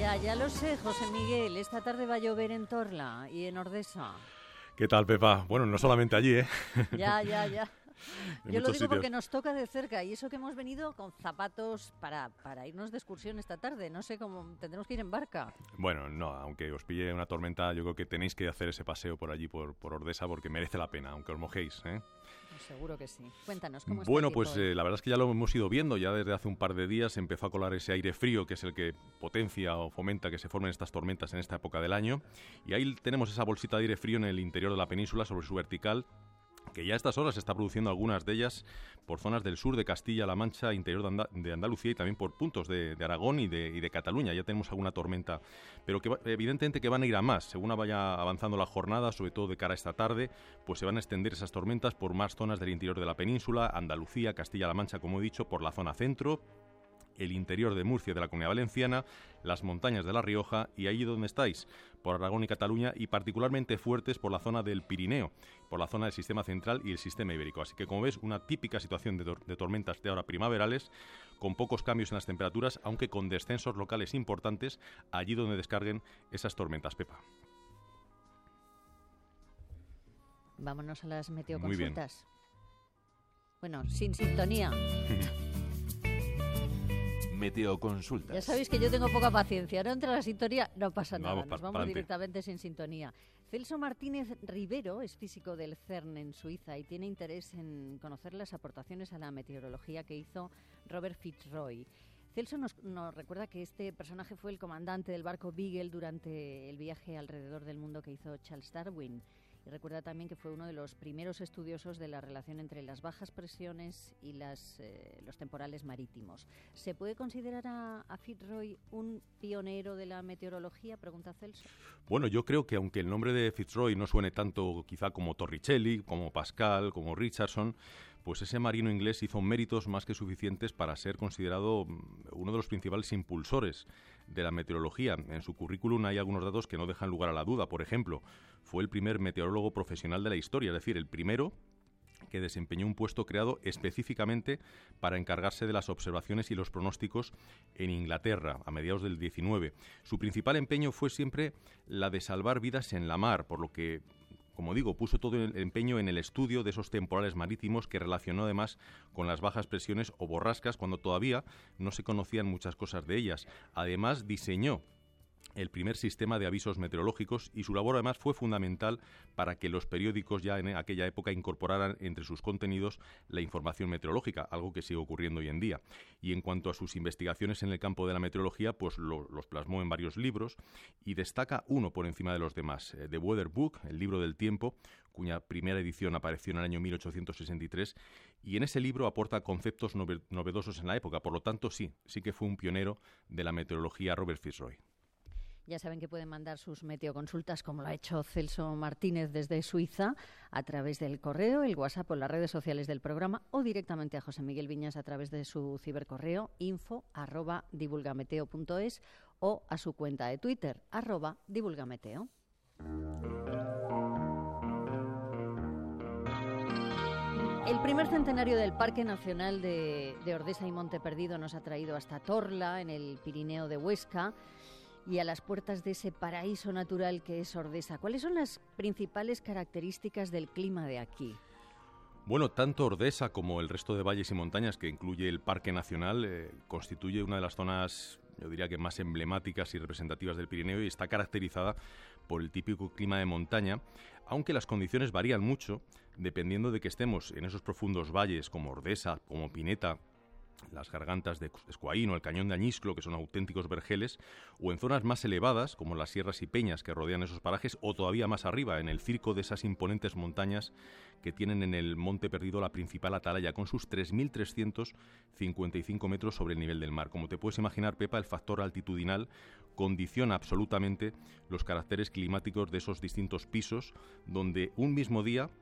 Ya lo sé, José Miguel. Esta tarde va a llover en Torla y en Ordesa. ¿Qué tal, Pepa? Bueno, no solamente allí, ¿eh? Ya. Yo lo digo sitios. porque nos toca de cerca y eso que hemos venido con zapatos para irnos de excursión esta tarde. No sé cómo tendremos que ir en barca. Bueno, no, aunque os pille una tormenta, yo creo que tenéis que hacer ese paseo por allí, por Ordesa, porque merece la pena, aunque os mojéis, ¿eh? Seguro que sí. Cuéntanos, ¿cómo está Bueno, el pues tiempo hoy? la verdad es que ya lo hemos ido viendo, ya desde hace un par de días empezó a colar ese aire frío, que es el que potencia o fomenta que se formen estas tormentas en esta época del año. Y ahí tenemos esa bolsita de aire frío en el interior de la península, sobre su vertical, que ya a estas horas se está produciendo algunas de ellas por zonas del sur de Castilla-La Mancha, interior de Andalucía y también por puntos de Aragón y de Cataluña. Ya tenemos alguna tormenta, pero que evidentemente que van a ir a más. Según vaya avanzando la jornada, sobre todo de cara a esta tarde, pues se van a extender esas tormentas por más zonas del interior de la península, Andalucía, Castilla-La Mancha, como he dicho, por la zona centro, el interior de Murcia y de la Comunidad Valenciana, las montañas de La Rioja y ahí donde estáis, por Aragón y Cataluña, y particularmente fuertes por la zona del Pirineo, por la zona del sistema central y el sistema ibérico. Así que, como ves, una típica situación de tormentas de ahora primaverales, con pocos cambios en las temperaturas, aunque con descensos locales importantes allí donde descarguen esas tormentas, Pepa. Vámonos a las Muy meteoconsultas. Bueno, sin sintonía. Meteoconsultas. Ya sabéis que yo tengo poca paciencia, ¿no? Entre la sintonía no pasa nada, nos vamos pa'lante. directamente sin sintonía. Celso Martínez Rivero es físico del CERN en Suiza y tiene interés en conocer las aportaciones a la meteorología que hizo Robert Fitzroy. Celso nos recuerda que este personaje fue el comandante del barco Beagle durante el viaje alrededor del mundo que hizo Charles Darwin. Y recuerda también que fue uno de los primeros estudiosos de la relación entre las bajas presiones y los temporales marítimos. ¿Se puede considerar a Fitzroy un pionero de la meteorología? Pregunta Celso. Bueno, yo creo que aunque el nombre de Fitzroy no suene tanto quizá como Torricelli, como Pascal, como Richardson, pues ese marino inglés hizo méritos más que suficientes para ser considerado uno de los principales impulsores de la meteorología. En su currículum hay algunos datos que no dejan lugar a la duda. Por ejemplo, fue el primer meteorólogo profesional de la historia, es decir, el primero que desempeñó un puesto creado específicamente para encargarse de las observaciones y los pronósticos en Inglaterra a mediados del 19. Su principal empeño fue siempre la de salvar vidas en la mar, por lo que, como digo, puso todo el empeño en el estudio de esos temporales marítimos que relacionó además con las bajas presiones o borrascas cuando todavía no se conocían muchas cosas de ellas. Además, diseñó el primer sistema de avisos meteorológicos y su labor además fue fundamental para que los periódicos ya en aquella época incorporaran entre sus contenidos la información meteorológica, algo que sigue ocurriendo hoy en día. Y en cuanto a sus investigaciones en el campo de la meteorología, pues los plasmó en varios libros y destaca uno por encima de los demás, The Weather Book, el libro del tiempo, cuya primera edición apareció en el año 1863, y en ese libro aporta conceptos novedosos en la época. Por lo tanto, sí que fue un pionero de la meteorología Robert Fitzroy. Ya saben que pueden mandar sus meteoconsultas, como lo ha hecho Celso Martínez desde Suiza, a través del correo, el WhatsApp o las redes sociales del programa, o directamente a José Miguel Viñas a través de su cibercorreo info@divulgameteo.es o a su cuenta de Twitter @divulgameteo. El primer centenario del Parque Nacional de Ordesa y Monte Perdido nos ha traído hasta Torla, en el Pirineo de Huesca, y a las puertas de ese paraíso natural que es Ordesa. ¿Cuáles son las principales características del clima de aquí? Bueno, tanto Ordesa como el resto de valles y montañas que incluye el Parque Nacional constituye una de las zonas, yo diría que más emblemáticas y representativas del Pirineo y está caracterizada por el típico clima de montaña, aunque las condiciones varían mucho dependiendo de que estemos en esos profundos valles como Ordesa, como Pineta, las gargantas de Escuaín o el cañón de Añisclo, que son auténticos vergeles, o en zonas más elevadas, como las sierras y peñas que rodean esos parajes, o todavía más arriba, en el circo de esas imponentes montañas que tienen en el Monte Perdido la principal atalaya, con sus 3.355 metros sobre el nivel del mar. Como te puedes imaginar, Pepa, el factor altitudinal condiciona absolutamente los caracteres climáticos de esos distintos pisos, donde un mismo día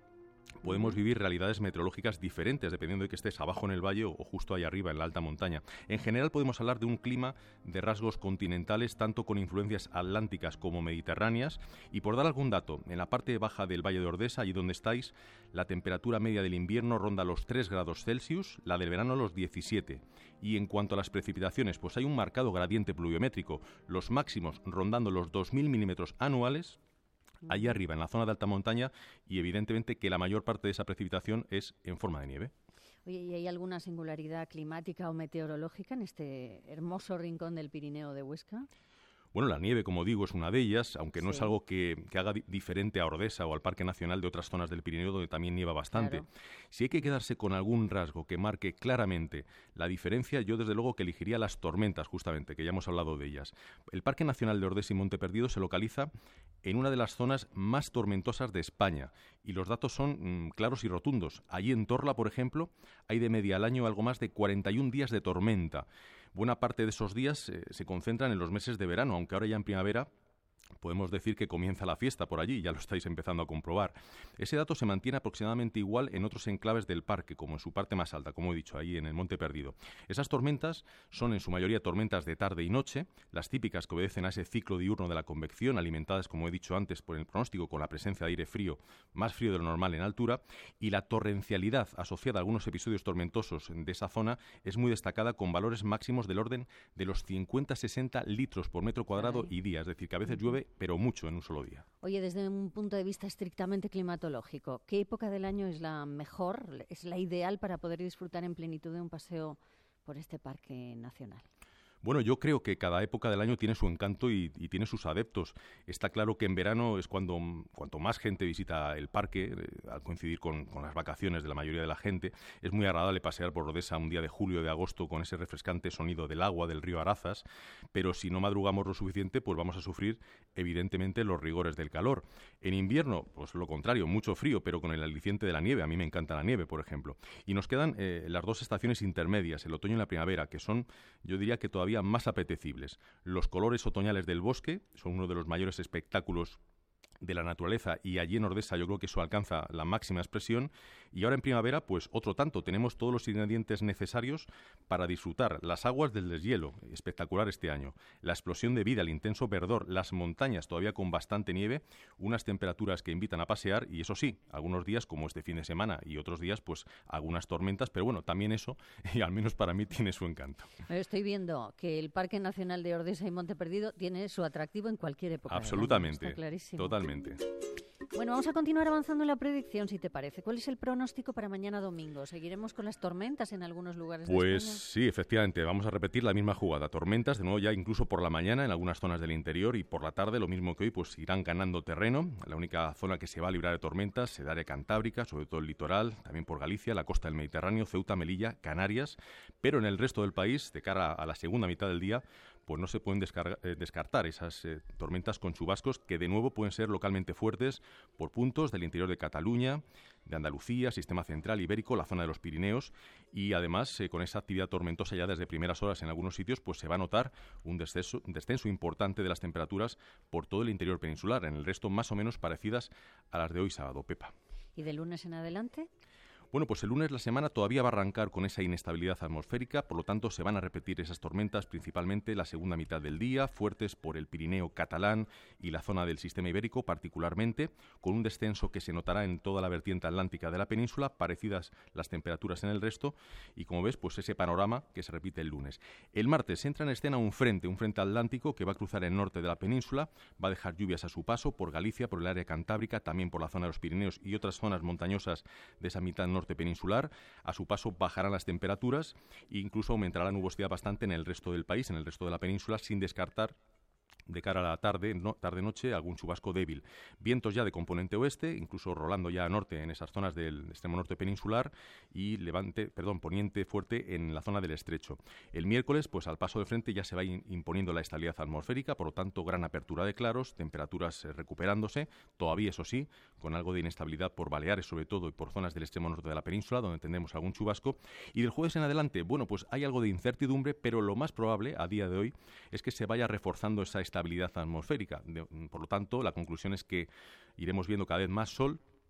podemos vivir realidades meteorológicas diferentes dependiendo de que estés abajo en el valle o justo ahí arriba en la alta montaña. En general podemos hablar de un clima de rasgos continentales, tanto con influencias atlánticas como mediterráneas. Y por dar algún dato, en la parte baja del Valle de Ordesa, allí donde estáis, la temperatura media del invierno ronda los 3 grados Celsius, la del verano los 17. Y en cuanto a las precipitaciones, pues hay un marcado gradiente pluviométrico, los máximos rondando los 2.000 milímetros anuales, allí arriba, en la zona de alta montaña, y evidentemente que la mayor parte de esa precipitación es en forma de nieve. Oye, ¿y hay alguna singularidad climática o meteorológica en este hermoso rincón del Pirineo de Huesca? Bueno, la nieve, como digo, es una de ellas, aunque no es algo que haga diferente a Ordesa o al Parque Nacional de otras zonas del Pirineo donde también nieva bastante. Claro. Si hay que quedarse con algún rasgo que marque claramente la diferencia, yo desde luego que elegiría las tormentas, justamente, que ya hemos hablado de ellas. El Parque Nacional de Ordesa y Monte Perdido se localiza en una de las zonas más tormentosas de España y los datos son claros y rotundos. Allí en Torla, por ejemplo, hay de media al año algo más de 41 días de tormenta. Buena parte de esos días se concentran en los meses de verano, aunque ahora ya en primavera podemos decir que comienza la fiesta por allí, ya lo estáis empezando a comprobar. Ese dato se mantiene aproximadamente igual en otros enclaves del parque, como en su parte más alta, como he dicho, ahí en el Monte Perdido. Esas tormentas son en su mayoría tormentas de tarde y noche, las típicas que obedecen a ese ciclo diurno de la convección, alimentadas, como he dicho antes, por el pronóstico con la presencia de aire frío, más frío de lo normal en altura, y la torrencialidad asociada a algunos episodios tormentosos de esa zona es muy destacada, con valores máximos del orden de los 50-60 litros por metro cuadrado y día, es decir, que a veces llueve, pero mucho en un solo día. Oye, desde un punto de vista estrictamente climatológico, ¿qué época del año es la mejor, es la ideal para poder disfrutar en plenitud de un paseo por este parque nacional? Bueno, yo creo que cada época del año tiene su encanto y tiene sus adeptos. Está claro que en verano es cuanto más gente visita el parque, al coincidir con las vacaciones de la mayoría de la gente. Es muy agradable pasear por Ordesa un día de julio o de agosto con ese refrescante sonido del agua del río Arazas, pero si no madrugamos lo suficiente, pues vamos a sufrir evidentemente los rigores del calor. En invierno, pues lo contrario, mucho frío, pero con el aliciente de la nieve. A mí me encanta la nieve, por ejemplo. Y nos quedan las dos estaciones intermedias, el otoño y la primavera, que son, yo diría que todavía más apetecibles. Los colores otoñales del bosque son uno de los mayores espectáculos de la naturaleza y allí en Ordesa yo creo que eso alcanza la máxima expresión. Y ahora en primavera, pues otro tanto, tenemos todos los ingredientes necesarios para disfrutar. Las aguas del deshielo, espectacular este año, la explosión de vida, el intenso verdor, las montañas todavía con bastante nieve, unas temperaturas que invitan a pasear y eso sí, algunos días como este fin de semana y otros días pues algunas tormentas, pero bueno, también eso, y al menos para mí tiene su encanto. Estoy viendo que el Parque Nacional de Ordesa y Monte Perdido tiene su atractivo en cualquier época. Absolutamente, está clarísimo. Totalmente. Bueno, vamos a continuar avanzando en la predicción, si te parece. ¿Cuál es el pronóstico para mañana domingo? ¿Seguiremos con las tormentas en algunos lugares de España? Pues sí, efectivamente, vamos a repetir la misma jugada. Tormentas, de nuevo ya incluso por la mañana en algunas zonas del interior y por la tarde, lo mismo que hoy, pues irán ganando terreno. La única zona que se va a librar de tormentas será área cantábrica, sobre todo el litoral, también por Galicia, la costa del Mediterráneo, Ceuta, Melilla, Canarias. Pero en el resto del país, de cara a la segunda mitad del día, pues no se pueden descartar esas tormentas con chubascos que de nuevo pueden ser localmente fuertes por puntos del interior de Cataluña, de Andalucía, sistema central ibérico, la zona de los Pirineos y además con esa actividad tormentosa ya desde primeras horas en algunos sitios pues se va a notar un descenso importante de las temperaturas por todo el interior peninsular, en el resto más o menos parecidas a las de hoy sábado, Pepa. ¿Y de lunes en adelante? Bueno, pues el lunes la semana todavía va a arrancar con esa inestabilidad atmosférica, por lo tanto se van a repetir esas tormentas principalmente la segunda mitad del día, fuertes por el Pirineo catalán y la zona del sistema ibérico particularmente, con un descenso que se notará en toda la vertiente atlántica de la península, parecidas las temperaturas en el resto, y como ves, pues ese panorama que se repite el lunes. El martes entra en escena un frente atlántico que va a cruzar el norte de la península, va a dejar lluvias a su paso por Galicia, por el área cantábrica, también por la zona de los Pirineos y otras zonas montañosas de esa mitad norte peninsular. A su paso bajarán las temperaturas e incluso aumentará la nubosidad bastante en el resto del país, en el resto de la península, sin descartar de cara a la tarde-noche algún chubasco débil. Vientos ya de componente oeste, incluso rolando ya a norte en esas zonas del extremo norte peninsular y poniente fuerte en la zona del estrecho. El miércoles, pues al paso de frente ya se va imponiendo la estabilidad atmosférica, por lo tanto gran apertura de claros, temperaturas recuperándose, todavía eso sí, con algo de inestabilidad por Baleares sobre todo y por zonas del extremo norte de la península donde tendremos algún chubasco. Y del jueves en adelante, bueno, pues hay algo de incertidumbre, pero lo más probable a día de hoy es que se vaya reforzando esa estabilidad atmosférica. Por lo tanto, la conclusión es que iremos viendo cada vez más sol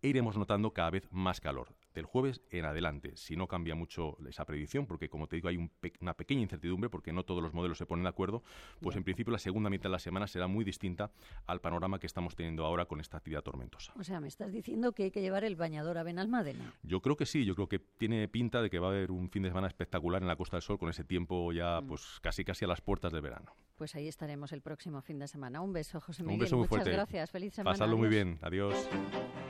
e iremos notando cada vez más calor. Del jueves en adelante, si no cambia mucho esa predicción, porque como te digo hay una pequeña incertidumbre, porque no todos los modelos se ponen de acuerdo, pues en principio la segunda mitad de la semana será muy distinta al panorama que estamos teniendo ahora con esta actividad tormentosa. O sea, me estás diciendo que hay que llevar el bañador a Benalmádena. Yo creo que sí, yo creo que tiene pinta de que va a haber un fin de semana espectacular en la Costa del Sol con ese tiempo ya pues casi a las puertas del verano. Pues ahí estaremos el próximo fin de semana. Un beso, José Miguel. Un beso muy Muchas fuerte. gracias. Feliz semana. Pasadlo muy Adiós. bien. Adiós.